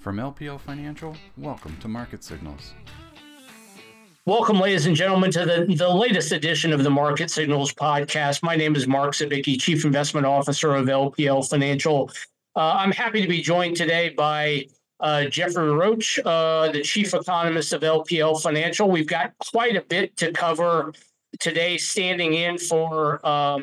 From LPL Financial, welcome to Market Signals. Welcome, ladies and gentlemen, to the latest edition of the Market Signals podcast. My name is Mark Zabicki, Chief Investment Officer of LPL Financial. I'm happy to be joined today by Jeffrey Roach, the Chief Economist of LPL Financial. We've got quite a bit to cover today, standing in for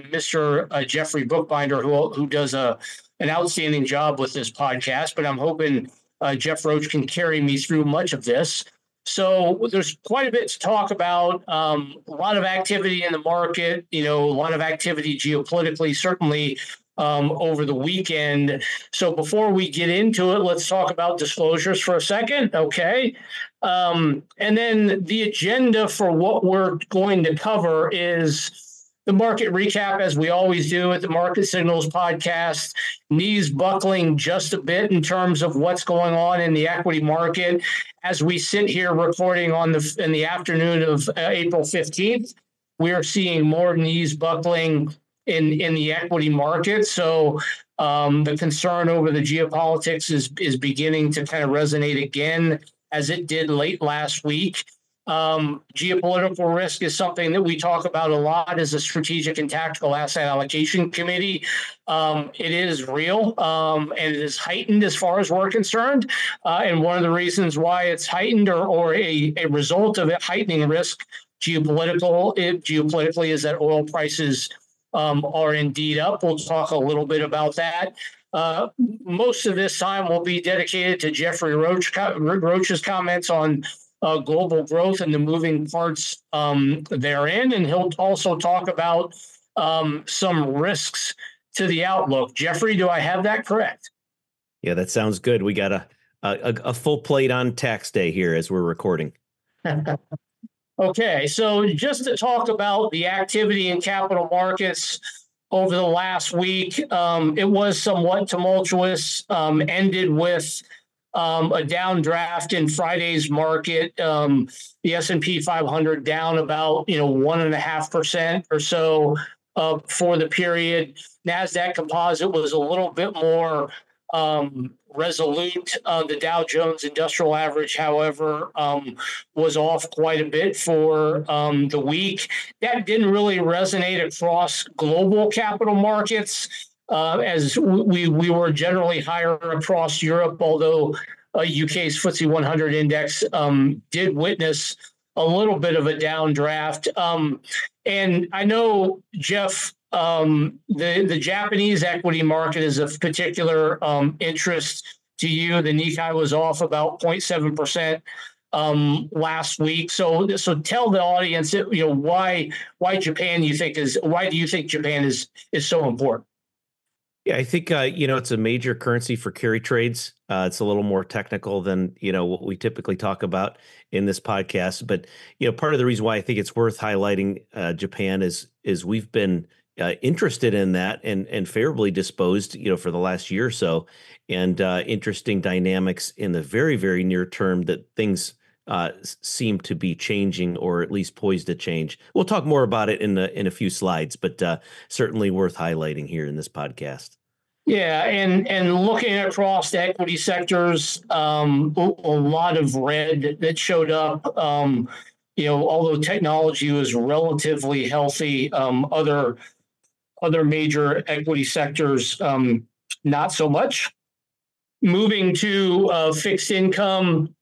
Mr. Jeffrey Bookbinder, who does an outstanding job with this podcast, but I'm hoping Jeff Roach can carry me through much of this. So there's quite a bit to talk about, a lot of activity in the market, a lot of activity geopolitically, certainly over the weekend. So before we get into it, let's talk about disclosures for a second. Okay. And then the agenda for what we're going to cover is the market recap, as we always do at the Market Signals podcast, knees buckling just a bit in terms of what's going on in the equity market. As we sit here recording in the afternoon of April 15th, we are seeing more knees buckling in the equity market. So the concern over the geopolitics is beginning to kind of resonate again, as it did late last week. Geopolitical risk is something that we talk about a lot as a strategic and tactical asset allocation committee. It is real, and it is heightened as far as we're concerned. And one of the reasons why it's heightened or a result of it heightening risk geopolitically is that oil prices are indeed up. We'll talk a little bit about that. Most of this time will be dedicated to Jeffrey Roach's comments on global growth and the moving parts therein. And he'll also talk about some risks to the outlook. Jeffrey, do I have that correct? Yeah, that sounds good. We got a full plate on tax day here as we're recording. Okay, so just to talk about the activity in capital markets over the last week, it was somewhat tumultuous, ended with a downdraft in Friday's market. The S&P 500 down about 1.5% or so for the period. NASDAQ Composite was a little bit more resolute. The Dow Jones Industrial Average, however, was off quite a bit for the week. That didn't really resonate across global capital markets. As we were generally higher across Europe, although UK's FTSE 100 index did witness a little bit of a downdraft. And I know, Jeff, the Japanese equity market is of particular interest to you. The Nikkei was off about 0.7% last week. So tell the audience, why Japan do you think Japan is so important? Yeah, I think, it's a major currency for carry trades. It's a little more technical than, what we typically talk about in this podcast. But, part of the reason why I think it's worth highlighting Japan is we've been interested in that and favorably disposed, for the last year or so. And interesting dynamics in the very, very near term that things seem to be changing, or at least poised to change. We'll talk more about it in a few slides, but certainly worth highlighting here in this podcast. Yeah, and looking across the equity sectors, a lot of red that showed up. Although technology was relatively healthy, other major equity sectors not so much. Moving to fixed income,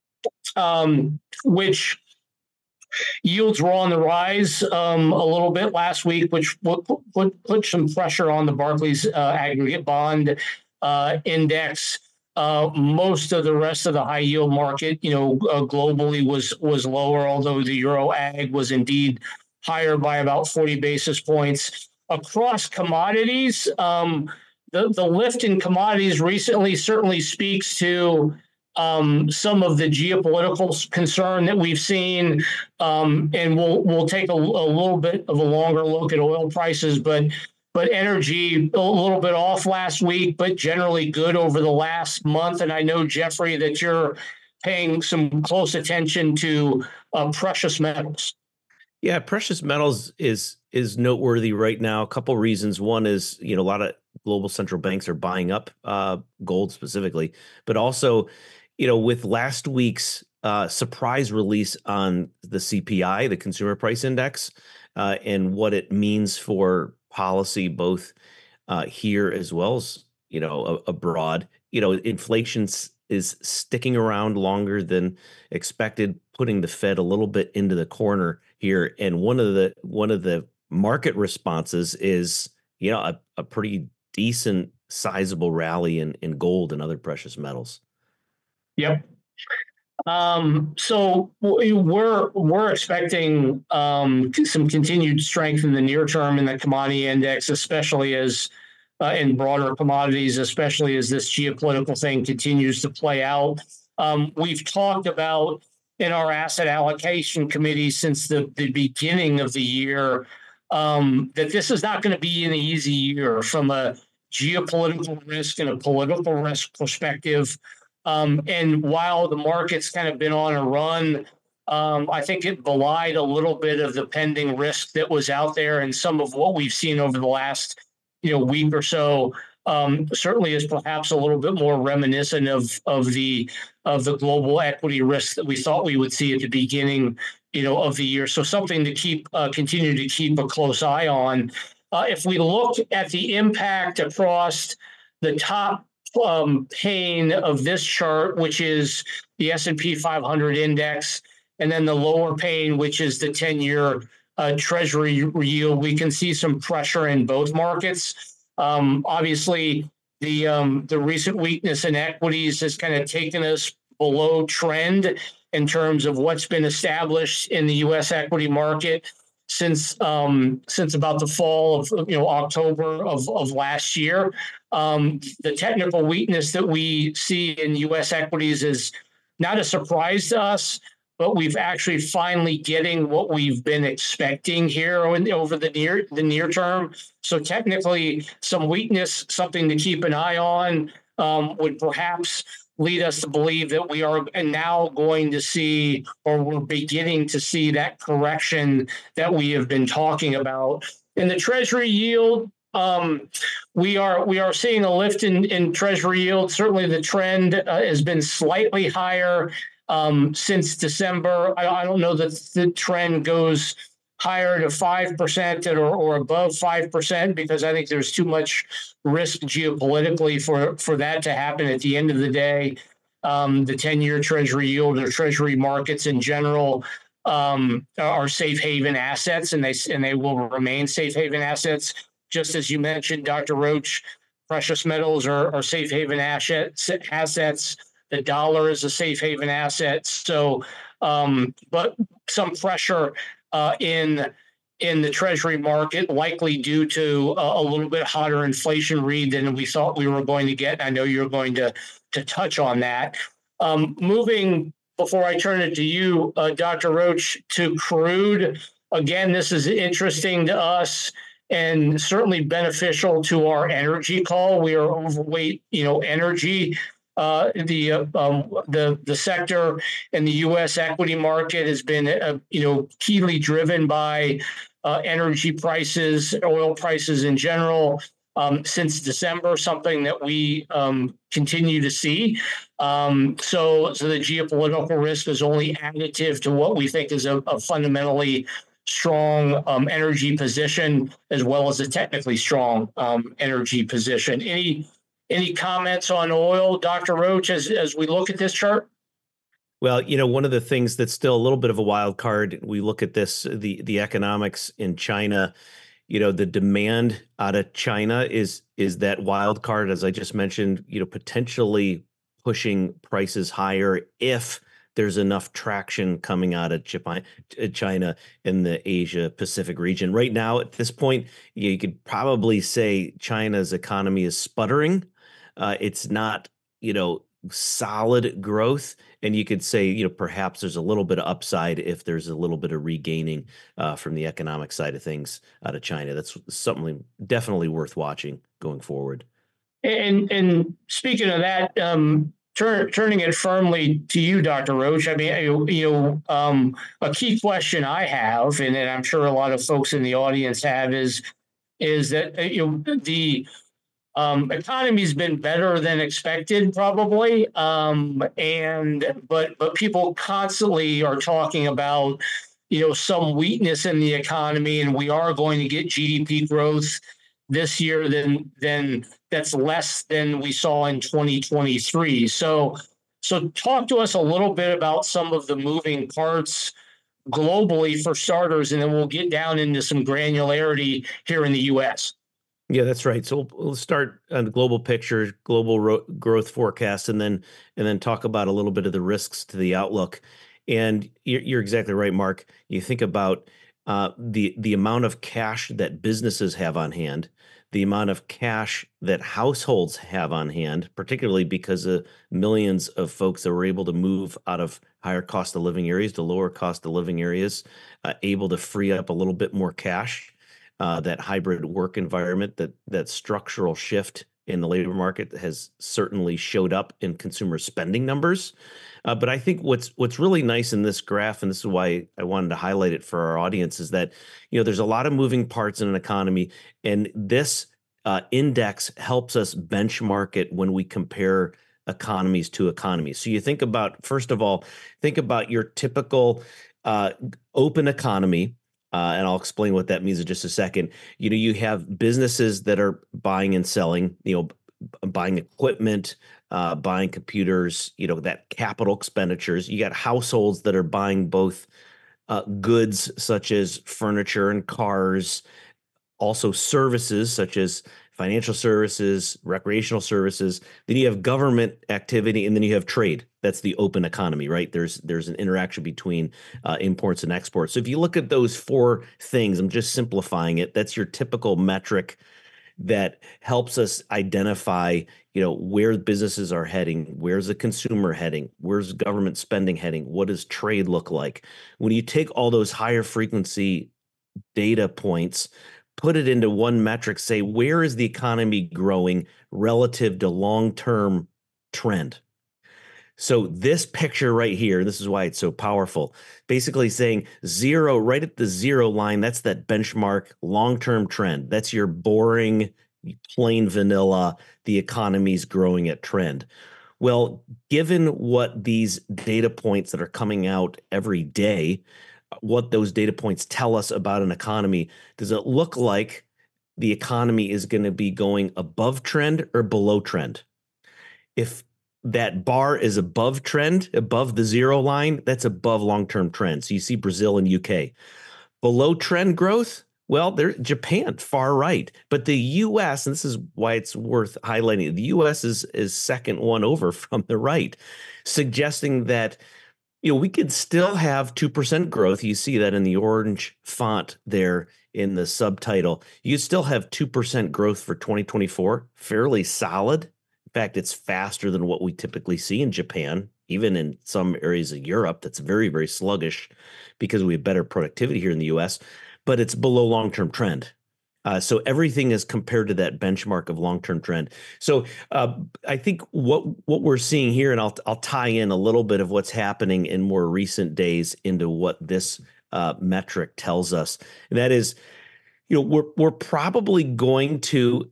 which yields were on the rise a little bit last week, which put some pressure on the Barclays aggregate bond index. Most of the rest of the high yield market, globally was lower, although the Euro Ag was indeed higher by about 40 basis points. Across commodities, the lift in commodities recently certainly speaks to some of the geopolitical concern that we've seen, and we'll take a little bit of a longer look at oil prices, but energy a little bit off last week, but generally good over the last month. And I know, Jeffrey, that you're paying some close attention to precious metals. Yeah, precious metals is noteworthy right now. A couple reasons. One is, a lot of global central banks are buying up gold specifically, but also, with last week's surprise release on the CPI, the Consumer Price Index, and what it means for policy, both here as well as abroad. Inflation is sticking around longer than expected, putting the Fed a little bit into the corner here. And one of the market responses is a pretty decent, sizable rally in gold and other precious metals. Yep. So we're expecting some continued strength in the near term in the commodity index, especially as in broader commodities, especially as this geopolitical thing continues to play out. We've talked about in our asset allocation committee since the beginning of the year that this is not going to be an easy year from a geopolitical risk and a political risk perspective. And while the market's kind of been on a run, I think it belied a little bit of the pending risk that was out there, and some of what we've seen over the last week or so certainly is perhaps a little bit more reminiscent of the global equity risk that we thought we would see at the beginning of the year. So something to continue to keep a close eye on. If we look at the impact across the top pane of this chart, which is the S&P 500 index, and then the lower pane, which is the 10-year Treasury yield, we can see some pressure in both markets. Obviously, the recent weakness in equities has kind of taken us below trend in terms of what's been established in the U.S. equity market since about the fall of October of last year. The technical weakness that we see in U.S. equities is not a surprise to us, but we've actually finally getting what we've been expecting here over the near term. So technically, some weakness, something to keep an eye on, would perhaps lead us to believe that we are now going to see, or we're beginning to see, that correction that we have been talking about. In the Treasury yield, we are seeing a lift in Treasury yield. Certainly, the trend has been slightly higher since December. I don't know that the trend goes higher to 5% or above 5%, because I think there's too much risk geopolitically for that to happen. At the end of the day, the 10-year Treasury yield or Treasury markets in general are safe haven assets, and they will remain safe haven assets. Just as you mentioned, Dr. Roach, precious metals are safe haven assets. The dollar is a safe haven asset. So, but some pressure in the Treasury market, likely due to a little bit hotter inflation read than we thought we were going to get. I know you're going to touch on that. Moving, before I turn it to you, Dr. Roach, to crude. Again, this is interesting to us and certainly beneficial to our energy call. We are overweight, energy. The sector in the U.S. equity market has been, keenly driven by energy prices, oil prices in general, since December, something that we continue to see. So the geopolitical risk is only additive to what we think is a fundamentally strong energy position, as well as a technically strong energy position. Any comments on oil, Dr. Roach, as we look at this chart? Well, one of the things that's still a little bit of a wild card, we look at this, the economics in China, the demand out of China is that wild card, as I just mentioned, potentially pushing prices higher if there's enough traction coming out of China in the Asia Pacific region. Right now, at this point, you could probably say China's economy is sputtering. It's not, solid growth. And you could say, perhaps there's a little bit of upside if there's a little bit of regaining from the economic side of things out of China. That's something definitely worth watching going forward. And speaking of that, turning it firmly to you, Dr. Roach. I mean, a key question I have, and I'm sure a lot of folks in the audience have, is that the economy's been better than expected, probably, but people constantly are talking about some weakness in the economy, and we are going to get GDP growth this year than that's less than we saw in 2023. So talk to us a little bit about some of the moving parts globally for starters, and then we'll get down into some granularity here in the U.S. Yeah, that's right. So we'll start on the global picture, growth forecast, and then talk about a little bit of the risks to the outlook. And you're exactly right, Mark. You think about the amount of cash that businesses have on hand, the amount of cash that households have on hand, particularly because of millions of folks that were able to move out of higher cost of living areas to lower cost of living areas, able to free up a little bit more cash. That hybrid work environment, that structural shift in the labor market has certainly showed up in consumer spending numbers. But I think what's really nice in this graph, and this is why I wanted to highlight it for our audience, is that there's a lot of moving parts in an economy, and this index helps us benchmark it when we compare economies to economies. So you think about, first of all, think about your typical open economy. And I'll explain what that means in just a second. You have businesses that are buying and selling, buying equipment, buying computers, that capital expenditures. You got households that are buying both goods such as furniture and cars, also services such as financial services, recreational services. Then you have government activity, and then you have trade. That's the open economy, right? There's an interaction between imports and exports. So if you look at those four things, I'm just simplifying it. That's your typical metric that helps us identify, where businesses are heading, where's the consumer heading, where's government spending heading, what does trade look like? When you take all those higher frequency data points, put it into one metric, say, where is the economy growing relative to long-term trend? So this picture right here, this is why it's so powerful, basically saying zero, right at the zero line, that's that benchmark long-term trend. That's your boring, plain vanilla, the economy's growing at trend. Well, given what these data points that are coming out every day, what those data points tell us about an economy, does it look like the economy is going to be going above trend or below trend? If that bar is above trend, above the zero line, that's above long-term trend. So you see Brazil and UK. Below trend growth, well, they're Japan, far right. But the U.S., and this is why it's worth highlighting, the U.S. is second one over from the right, suggesting that we could still have 2% growth. You see that in the orange font there in the subtitle. You still have 2% growth for 2024, fairly solid. In fact, it's faster than what we typically see in Japan, even in some areas of Europe. That's very, very sluggish because we have better productivity here in the U.S., but it's below long-term trend. So everything is compared to that benchmark of long-term trend. So I think what we're seeing here, and I'll tie in a little bit of what's happening in more recent days into what this metric tells us, and that is, we're probably going to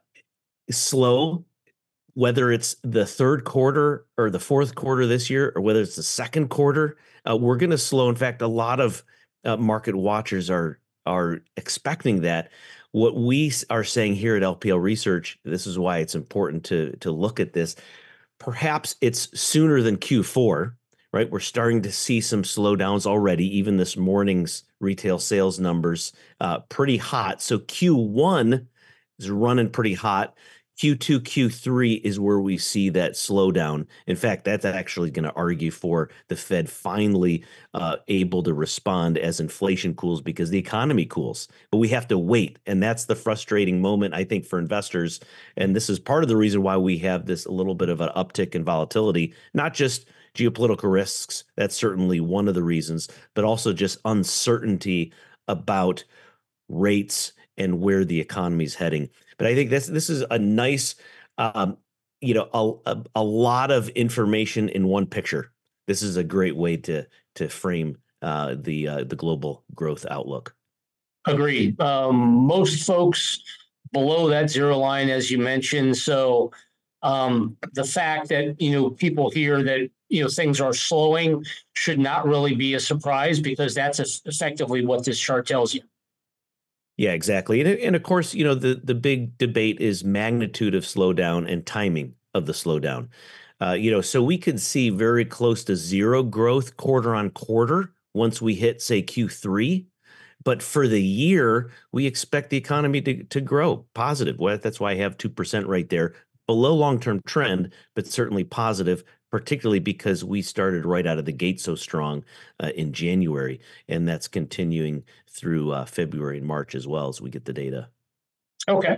slow, whether it's the third quarter or the fourth quarter this year, or whether it's the second quarter. We're going to slow. In fact, a lot of market watchers are expecting that. What we are saying here at LPL Research, this is why it's important to look at this. Perhaps it's sooner than Q4, right? We're starting to see some slowdowns already. Even this morning's retail sales numbers, pretty hot. So Q1 is running pretty hot. Q2, Q3 is where we see that slowdown. In fact, that's actually going to argue for the Fed finally able to respond as inflation cools, because the economy cools. But we have to wait. And that's the frustrating moment, I think, for investors. And this is part of the reason why we have this a little bit of an uptick in volatility, not just geopolitical risks. That's certainly one of the reasons, but also just uncertainty about rates and where the economy is heading. But I think this is a nice a lot of information in one picture. This is a great way to frame the global growth outlook. Agreed. Most folks below that zero line, as you mentioned. So the fact that, people hear that, things are slowing should not really be a surprise, because that's effectively what this chart tells you. Yeah, exactly. And of course, the big debate is magnitude of slowdown and timing of the slowdown. So we could see very close to zero growth quarter on quarter once we hit, say, Q3. But for the year, we expect the economy to grow positive. Well, that's why I have 2% right there, below long-term trend, but certainly positive, particularly because we started right out of the gate so strong in January, and that's continuing through February and March as well as we get the data. Okay.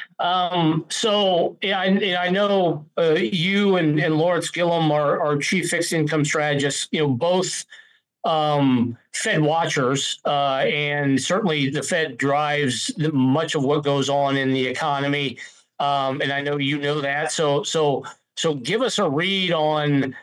So I know you and Lawrence Gillum are chief fixed income strategists, both Fed watchers, and certainly the Fed drives much of what goes on in the economy. And I know you know that. So give us a read on,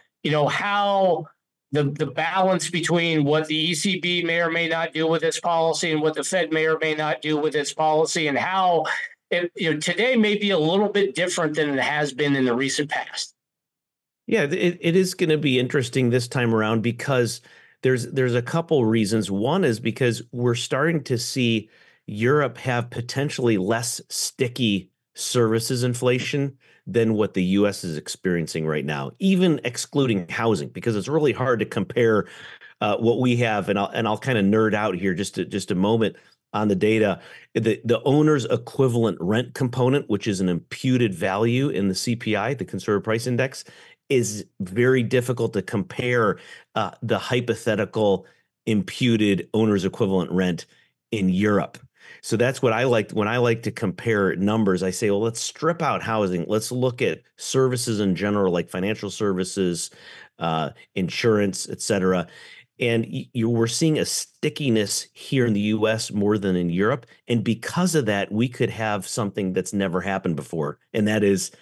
how the balance between what the ECB may or may not do with its policy and what the Fed may or may not do with its policy, and how today may be a little bit different than it has been in the recent past. Yeah, it is going to be interesting this time around because there's a couple reasons. One is because we're starting to see Europe have potentially less sticky services inflation than what the U.S. is experiencing right now, even excluding housing, because it's really hard to compare what we have. And I'll kind of nerd out here just a moment on the data. The owner's equivalent rent component, which is an imputed value in the CPI, the Consumer Price Index, is very difficult to compare the hypothetical imputed owner's equivalent rent in Europe. So that's what I like. When I like to compare numbers, I say, well, let's strip out housing. Let's look at services in general, like financial services, insurance, et cetera. And we're seeing a stickiness here in the U.S. more than in Europe. And because of that, we could have something that's never happened before. And that is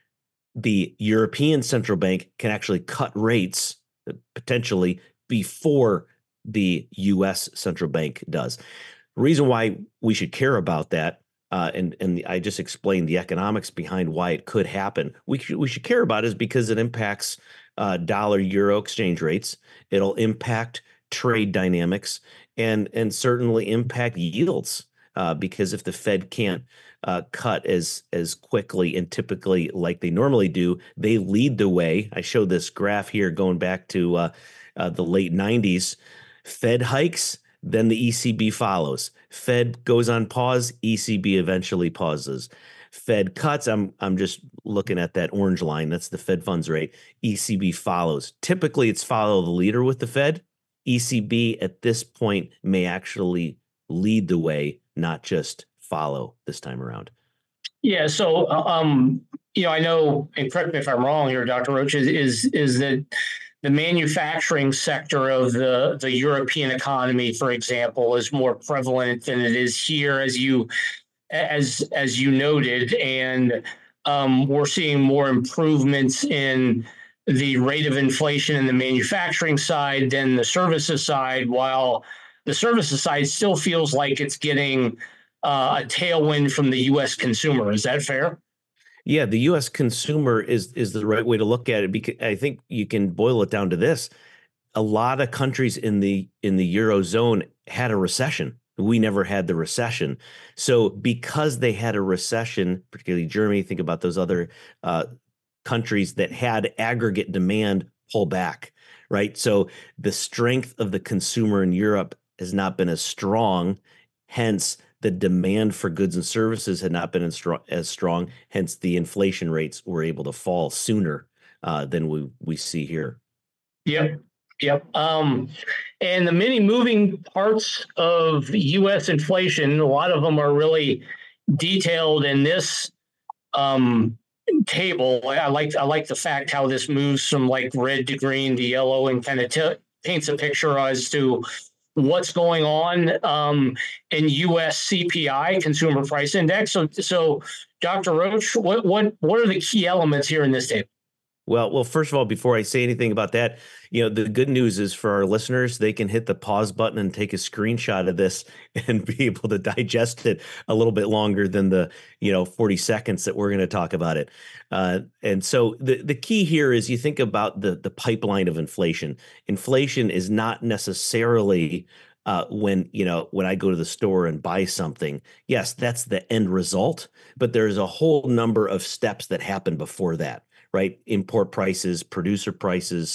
the European Central Bank can actually cut rates potentially before the U.S. Central Bank does. The reason why we should care about that, and I just explained the economics behind why it could happen. We should care about it is because it impacts dollar-euro exchange rates. It'll impact trade dynamics and certainly impact yields because if the Fed can't cut as quickly and typically like they normally do, they lead the way. I showed this graph here going back to the late 90s. Fed hikes, then the ECB follows. Fed goes on pause, ECB eventually pauses. Fed cuts, I'm just looking at that orange line. That's the Fed funds rate. ECB follows. Typically, it's follow the leader with the Fed. ECB at this point may actually lead the way, not just follow this time around. Yeah. So, I know, and correct me if I'm wrong here, Dr. Roach, is that the manufacturing sector of the European economy, for example, is more prevalent than it is here, as you noted, and we're seeing more improvements in the rate of inflation in the manufacturing side than the services side, while the services side still feels like it's getting a tailwind from the U.S. consumer. Is that fair? Yeah, the U.S. consumer is the right way to look at it, because I think you can boil it down to this. A lot of countries in the Eurozone had a recession. We never had the recession. So because they had a recession, particularly Germany, think about those other countries that had aggregate demand pull back, right? So the strength of the consumer in Europe has not been as strong. Hence, the demand for goods and services had not been as strong. Hence, the inflation rates were able to fall sooner than we see here. Yep. And the many moving parts of U.S. inflation, a lot of them are really detailed in this table. I like the fact how this moves from like red to green to yellow and kind of paints a picture as to what's going on in U.S. CPI, Consumer Price Index. So Dr. Roach, what are the key elements here in this table? Well, first of all, before I say anything about that, the good news is for our listeners, they can hit the pause button and take a screenshot of this and be able to digest it a little bit longer than the 40 seconds that we're going to talk about it. And so the key here is you think about the pipeline of inflation. Inflation is not necessarily when I go to the store and buy something. Yes, that's the end result, but there's a whole number of steps that happen before that. Right? Import prices, producer prices,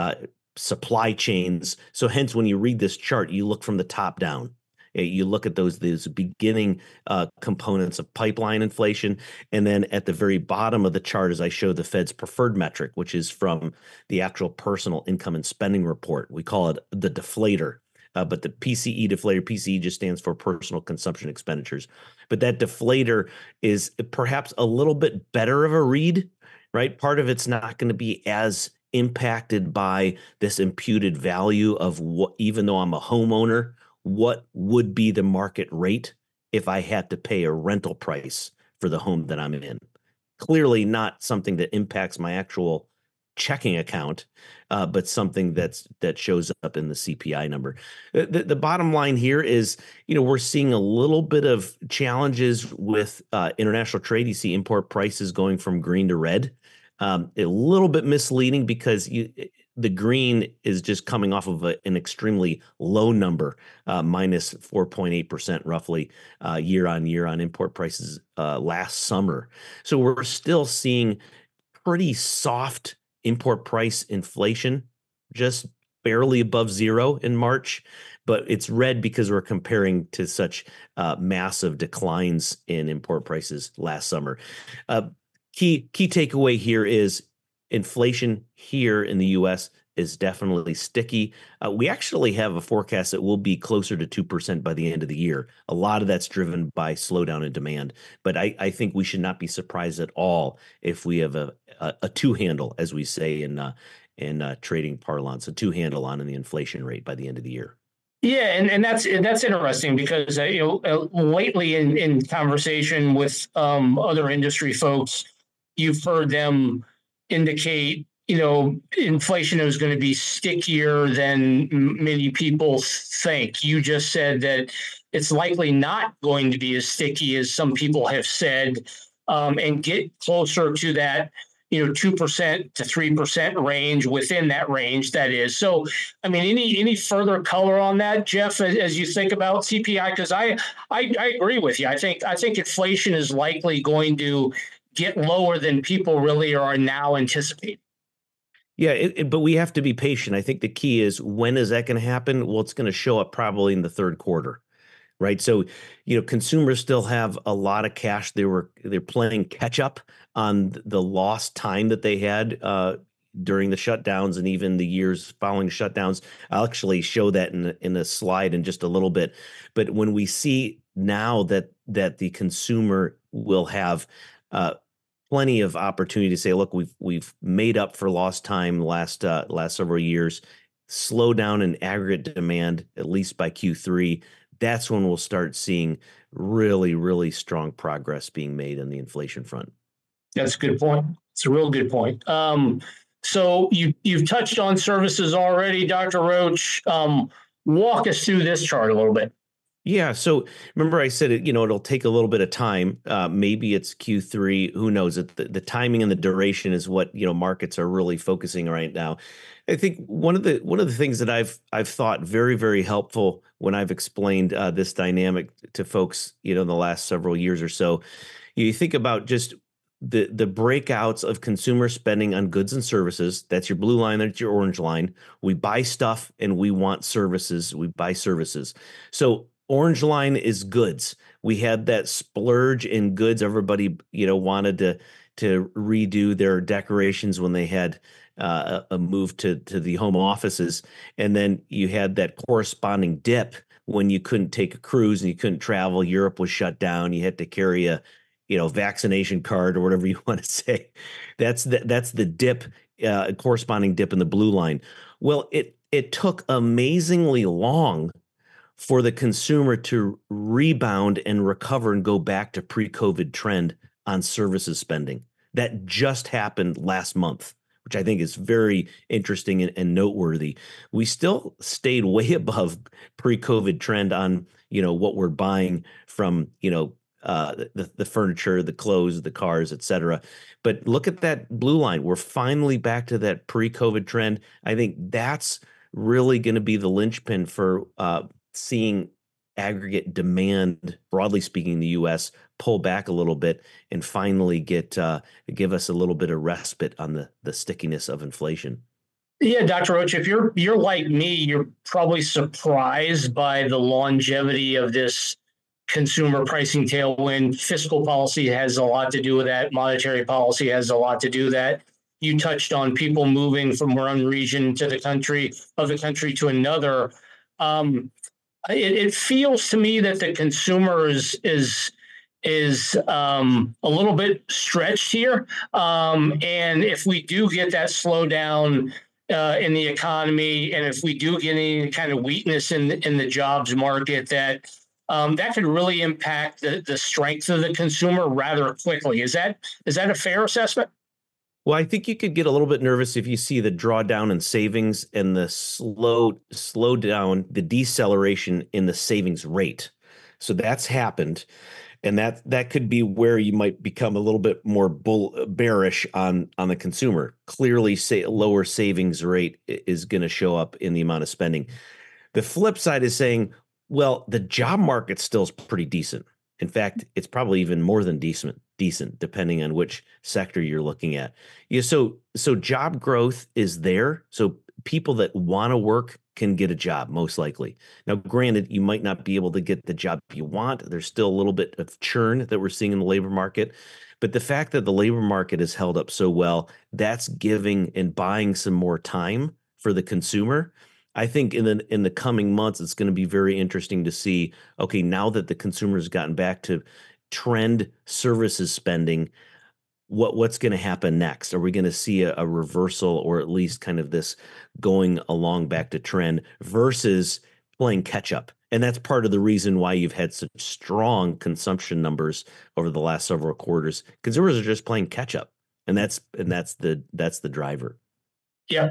supply chains. So hence, when you read this chart, you look from the top down. You look at those beginning components of pipeline inflation. And then at the very bottom of the chart, as I show the Fed's preferred metric, which is from the actual personal income and spending report. We call it the deflator. But the PCE deflator, PCE just stands for personal consumption expenditures. But that deflator is perhaps a little bit better of a read. Right? Part of it's not going to be as impacted by this imputed value of what, even though I'm a homeowner, what would be the market rate if I had to pay a rental price for the home that I'm in? Clearly not something that impacts my actual checking account, but something that shows up in the CPI number. The bottom line here is, we're seeing a little bit of challenges with international trade. You see import prices going from green to red. A little bit misleading because the green is just coming off of an extremely low number, minus 4.8% roughly year on year on import prices last summer. So we're still seeing pretty soft import price inflation, just barely above zero in March, but it's red because we're comparing to such massive declines in import prices last summer. Key takeaway here is inflation here in the U.S. is definitely sticky. We actually have a forecast that will be closer to 2% by the end of the year. A lot of that's driven by slowdown in demand, but I think we should not be surprised at all if we have a two handle, as we say in trading parlance, a two handle on the inflation rate by the end of the year. Yeah, and that's interesting because lately in conversation with other industry folks, you've heard them indicate inflation is going to be stickier than many people think. You just said that it's likely not going to be as sticky as some people have said, and get closer to that 2% to 3% range, within that range, that is. So, I mean, any further color on that, Jeff, as you think about CPI? Because I agree with you. I think inflation is likely going to get lower than people really are now anticipating. Yeah, but we have to be patient. I think the key is, when is that going to happen? Well, it's going to show up probably in the third quarter. Right. So, consumers still have a lot of cash. They're playing catch up on the lost time that they had during the shutdowns and even the years following shutdowns. I'll actually show that in a slide in just a little bit. But when we see now that the consumer will have plenty of opportunity to say, look, we've made up for lost time last several years, slow down in aggregate demand, at least by Q3. That's when we'll start seeing really, really strong progress being made on the inflation front. That's a good point. It's a real good point. So you've touched on services already, Dr. Roach. Walk us through this chart a little bit. Yeah. So remember I said it'll take a little bit of time. Maybe it's Q3. Who knows? The timing and the duration is what markets are really focusing right now. I think one of the things that I've thought very, very helpful when I've explained this dynamic to folks, in the last several years or so, you think about just the breakouts of consumer spending on goods and services. That's your blue line, that's your orange line. We buy stuff and we want services. We buy services. So orange line is goods. We had that splurge in goods. Everybody, wanted to redo their decorations when they had a move to the home offices. And then you had that corresponding dip when you couldn't take a cruise and you couldn't travel. Europe was shut down. You had to carry a vaccination card or whatever you want to say. That's the dip, corresponding dip in the blue line. Well, it took amazingly long for the consumer to rebound and recover and go back to pre-COVID trend on services spending. That just happened last month, which I think is very interesting and noteworthy. We still stayed way above pre-COVID trend on, what we're buying from, the furniture, the clothes, the cars, et cetera. But look at that blue line. We're finally back to that pre-COVID trend. I think that's really going to be the linchpin for seeing aggregate demand, broadly speaking, in the U.S. pull back a little bit and finally give us a little bit of respite on the stickiness of inflation. Yeah, Dr. Roach, if you're like me, you're probably surprised by the longevity of this consumer pricing tailwind. Fiscal policy has a lot to do with that. Monetary policy has a lot to do with that. You touched on people moving from one region to the country to another. It feels to me that the consumer is a little bit stretched here. And if we do get that slowdown in the economy, and if we do get any kind of weakness in the jobs market, that could really impact the strength of the consumer rather quickly. Is that a fair assessment? Well, I think you could get a little bit nervous if you see the drawdown in savings and the slow down, the deceleration in the savings rate. So that's happened. And that could be where you might become a little bit more bearish on the consumer. Clearly, lower savings rate is going to show up in the amount of spending. The flip side is saying, well, the job market still is pretty decent. In fact, it's probably even more than decent, depending on which sector you're looking at. Yeah, so job growth is there. So people that want to work can get a job, most likely. Now, granted, you might not be able to get the job you want. There's still a little bit of churn that we're seeing in the labor market. But the fact that the labor market has held up so well, that's giving and buying some more time for the consumer. I think in the coming months, it's going to be very interesting to see, okay, now that the consumer has gotten back to trend services spending, what's going to happen next? Are we going to see a reversal, or at least kind of this going along back to trend versus playing catch up? And that's part of the reason why you've had such strong consumption numbers over the last several quarters. Consumers are just playing catch up, and that's the driver. Yep.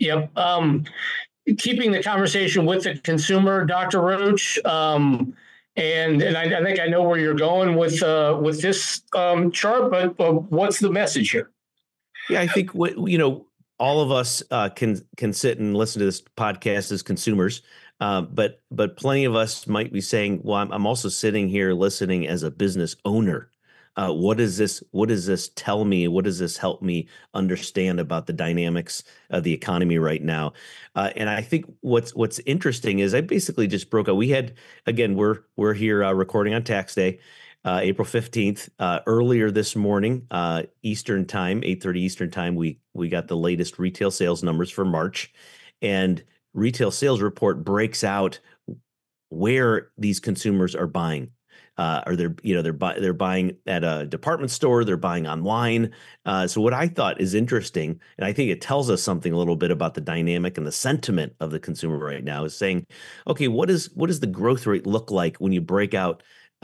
Keeping the conversation with the consumer, Dr. Roach, and I think I know where you're going with this chart, but what's the message here? Yeah, I think all of us can sit and listen to this podcast as consumers, but plenty of us might be saying, well, I'm also sitting here listening as a business owner. What does this tell me? What does this help me understand about the dynamics of the economy right now? And I think what's interesting is I basically just broke out. We had, again, we're here recording on tax day, April 15th. Earlier this morning, Eastern time, 8:30 Eastern time, we got the latest retail sales numbers for March, and retail sales report breaks out where these consumers are buying. Or they're buying at a department store, they're buying online. So what I thought is interesting, and I think it tells us something a little bit about the dynamic and the sentiment of the consumer right now, is saying, okay, what does the growth rate look like when you break out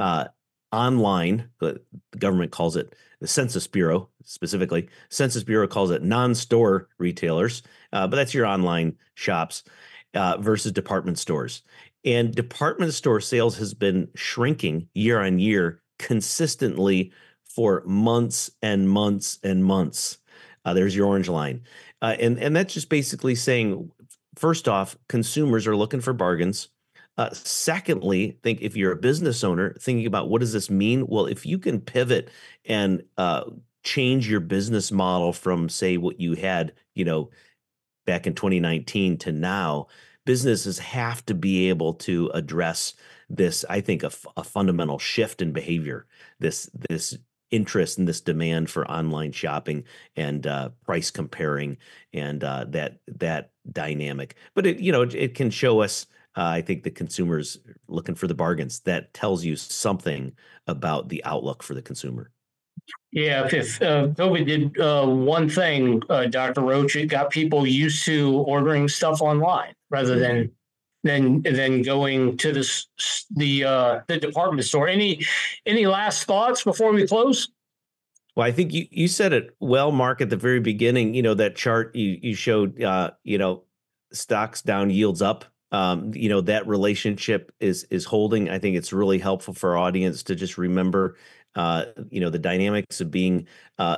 online? The government calls it, the Census Bureau specifically. Census Bureau calls it non-store retailers, but that's your online shops versus department stores. And department store sales has been shrinking year on year consistently for months and months and months. There's your orange line. And that's just basically saying, first off, consumers are looking for bargains. Secondly, think if you're a business owner thinking about what does this mean? Well, if you can pivot and change your business model from, say, what you had, back in 2019 to now, businesses have to be able to address this, I think, a fundamental shift in behavior, this interest and this demand for online shopping and price comparing and that dynamic. But it can show us, I think, the consumers looking for the bargains. That tells you something about the outlook for the consumer. Yeah, if COVID did one thing, Dr. Roach, it got people used to ordering stuff online. rather than going to the department store. Any last thoughts before we close? Well, I think you said it well, Mark, at the very beginning. That chart you showed, stocks down, yields up. That relationship is holding. I think it's really helpful for our audience to just remember, the dynamics of being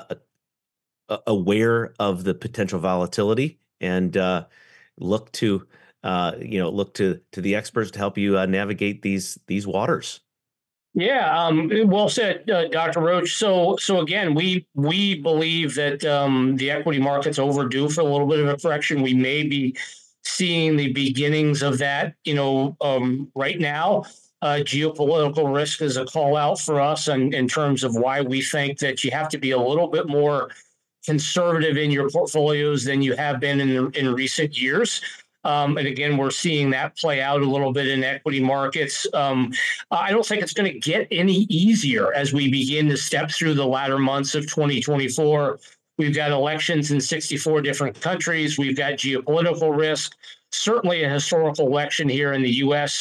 aware of the potential volatility and look to the experts to help you navigate these waters. Yeah, well said, Dr. Roach. So again, we believe that the equity market's overdue for a little bit of a correction. We may be seeing the beginnings of that, right now. Geopolitical risk is a call out for us in terms of why we think that you have to be a little bit more conservative in your portfolios than you have been in recent years. And again, we're seeing that play out a little bit in equity markets. I don't think it's going to get any easier as we begin to step through the latter months of 2024. We've got elections in 64 different countries. We've got geopolitical risk. Certainly a historical election here in the U.S.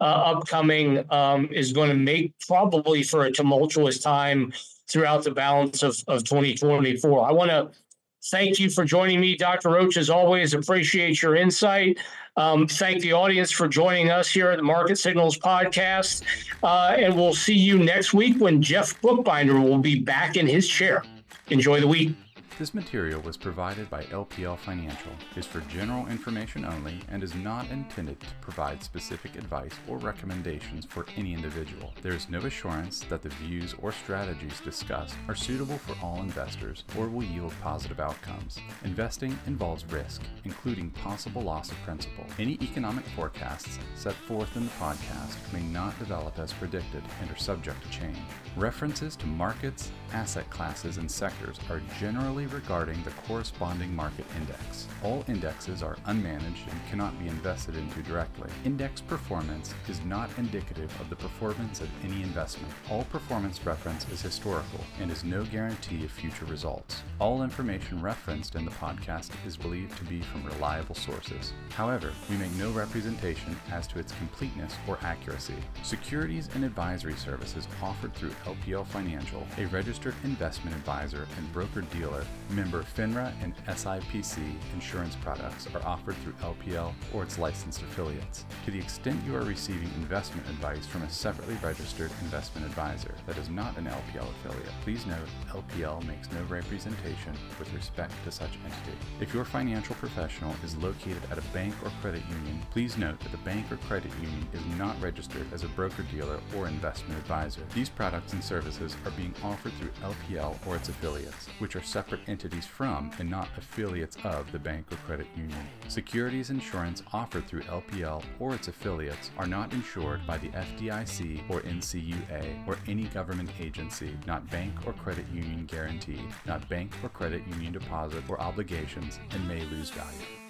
Upcoming is going to make probably for a tumultuous time throughout the balance of 2024. I want to thank you for joining me, Dr. Roach. As always, appreciate your insight. Thank the audience for joining us here at the Market Signals podcast. And we'll see you next week when Jeff Bookbinder will be back in his chair. Enjoy the week. This material was provided by LPL Financial, is for general information only, and is not intended to provide specific advice or recommendations for any individual. There is no assurance that the views or strategies discussed are suitable for all investors or will yield positive outcomes. Investing involves risk, including possible loss of principal. Any economic forecasts set forth in the podcast may not develop as predicted and are subject to change. References to markets, asset classes, and sectors are generally regarding the corresponding market index. All indexes are unmanaged and cannot be invested into directly. Index performance is not indicative of the performance of any investment. All performance reference is historical and is no guarantee of future results. All information referenced in the podcast is believed to be from reliable sources. However, we make no representation as to its completeness or accuracy. Securities and advisory services offered through LPL Financial, a registered investment advisor and broker-dealer, member FINRA and SIPC insurance products are offered through LPL or its licensed affiliates. To the extent you are receiving investment advice from a separately registered investment advisor that is not an LPL affiliate, please note LPL makes no representation with respect to such entity. If your financial professional is located at a bank or credit union, please note that the bank or credit union is not registered as a broker-dealer or investment advisor. These products and services are being offered through LPL or its affiliates, which are separate entities from and not affiliates of the bank or credit union. Securities insurance offered through LPL or its affiliates are not insured by the FDIC or NCUA or any government agency, not bank or credit union guaranteed, not bank or credit union deposit or obligations, and may lose value.